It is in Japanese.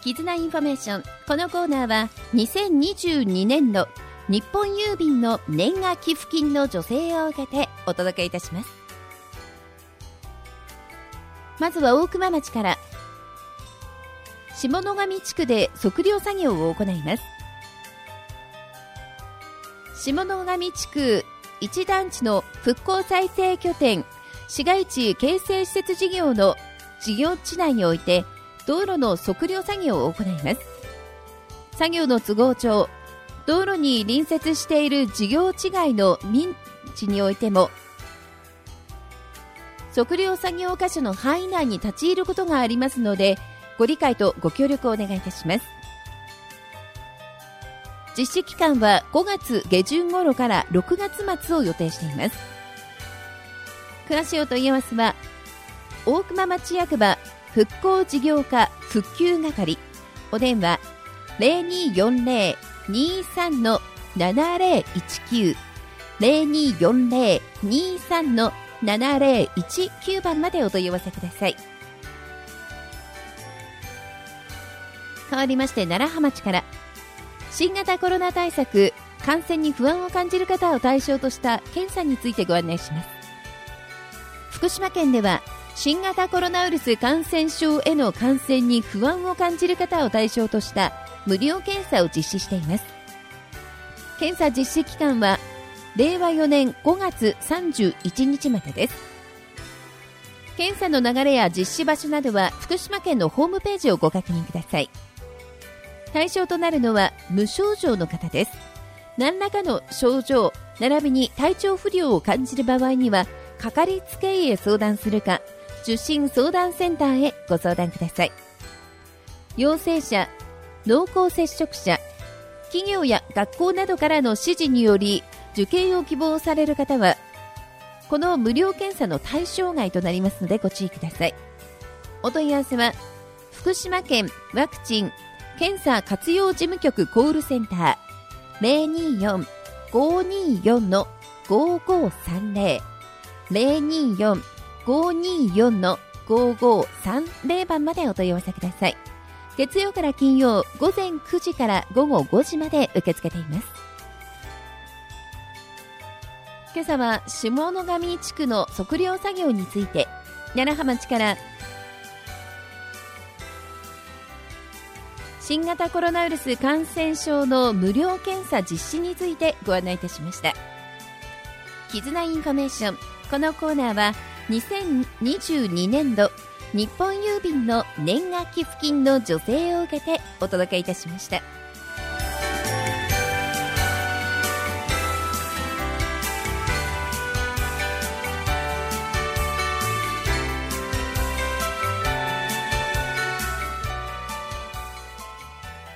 絆インフォメーション。このコーナーは2022年度日本郵便の年賀寄付金の助成を受けてお届けいたします。まずは大熊町から。下野上地区で測量作業を行います。下野上地区一団地の復興再生拠点市街地形成施設事業の事業地内において道路の測量作業を行います。作業の都合上、道路に隣接している事業地外の民地においても測量作業箇所の範囲内に立ち入ることがありますので、ご理解とご協力をお願いいたします。実施期間は5月下旬頃から6月末を予定しています。詳しいお問い合わせは大熊町役場復興事業課復旧係、お電話 0240-23-7019 0240-23-7019 番までお問い合わせください。変わりまして楢葉町から。新型コロナ対策、感染に不安を感じる方を対象とした検査についてご案内します。福島県では新型コロナウイルス感染症への感染に不安を感じる方を対象とした無料検査を実施しています。検査実施期間は令和4年5月31日までです。検査の流れや実施場所などは福島県のホームページをご確認ください。対象となるのは無症状の方です。何らかの症状並びに体調不良を感じる場合にはかかりつけ医へ相談するか受診相談センターへご相談ください。陽性者、濃厚接触者、企業や学校などからの指示により受験を希望される方はこの無料検査の対象外となりますのでご注意ください。お問い合わせは福島県ワクチン検査活用事務局コールセンター 024-524-5530 024-524-5530 番までお問い合わせください。月曜から金曜午前9時から午後5時まで受け付けています。今朝は下野上地区の測量作業について、楢葉町から新型コロナウイルス感染症の無料検査実施についてご案内いたしました。絆インフォメーション。このコーナーは2022年度日本郵便の年賀寄付金の助成を受けてお届けいたしました。